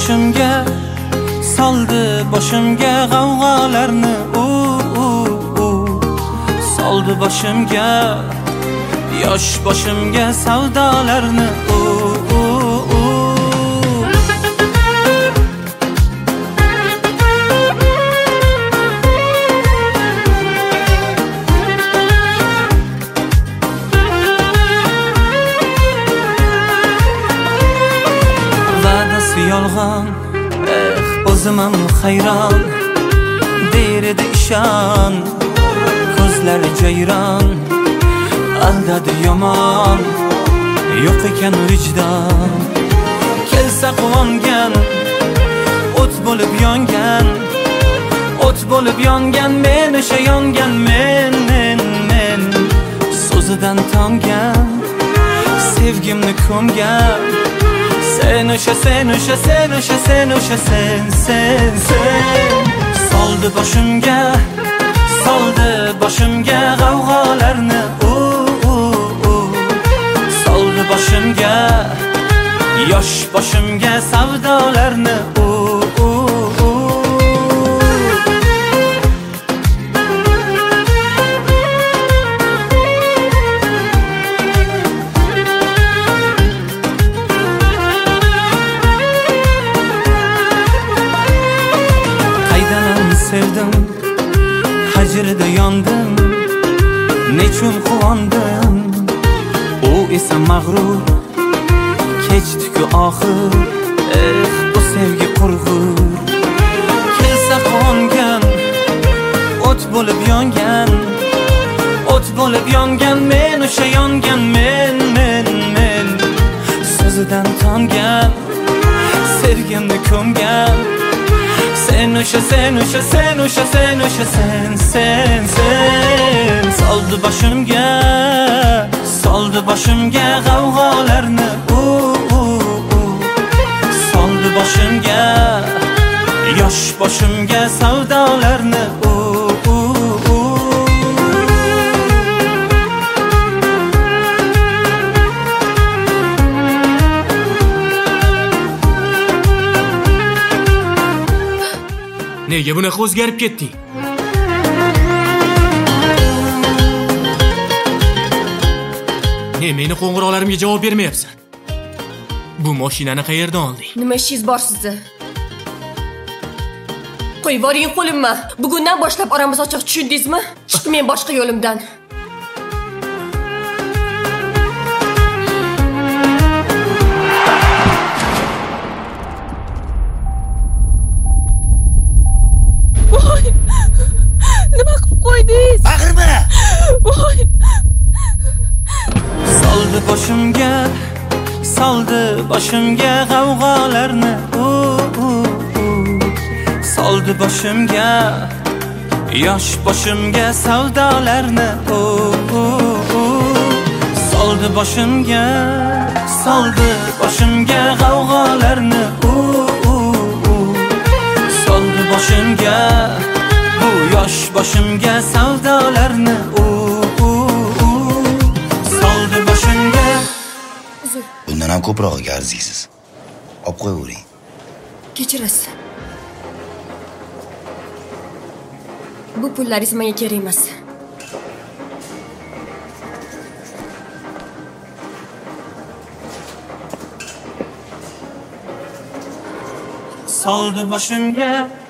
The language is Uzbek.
boshimga, soldi boshimga g'avg'olarni soldi boshimga, yosh boshimga savdolarni va'dasi yolg'on, o'zimam hayron, derdi ishon, ko'zlari jayron, aldadi yomon, yo'q ekan vijdon. Kelsa quvongan, o't bo'lib yongan, o't bo'lib yongan, men o'sha yongan, men so'zidan tongan, sevgimni ko'mgan. Sen o'sha, sen o'sha, sen o'sha, sen o'sha, sen soldi boshimga, soldi boshimga g'avg'olarni soldi boshimga, yosh boshimga savdolarni sevdim, hajrida yondim, nechun quvondim, u esa mag'rur, kechdi-ku oxir, bu sevgi qurg'ur. Kelsa quvongan, o't bo'lib yongan, o't bo'lib yongan, men o'sha yongan, men so'zidan tongan, sevgimni ko'mgan. Sen o'sha, sen o'sha, sen o'sha, sen o'sha, sen soldi boshimga, soldi boshimga g'avg'olarni soldi boshimga, yosh boshimga savdolarni Nega bunaqa o'zgarib ketding? Meni qo'ng'iroqlarimga javob bermayapsan. Bu mashinani qayerdan olding? Nima ishingiz bor sizni? Qo'yib yuboring qo'limni. Bugundan boshlab oramiz ochiq, tushundingizmi? Chiqmang boshqa yo'limdan. Soldi boshimga, soldi boshimga g'avg'olarni soldi boshimga, yosh boshimga savdolarni soldi boshimga, soldi boshimga g'avg'olarni soldi boshimga, bu yosh boshimga savdolarni soldi boshimga. Bundan ham ko'proq arziysiz. Olib qo'yavering. Kechirasiz. Bu pullaringiz menga kerak emas. Soldi boshimga,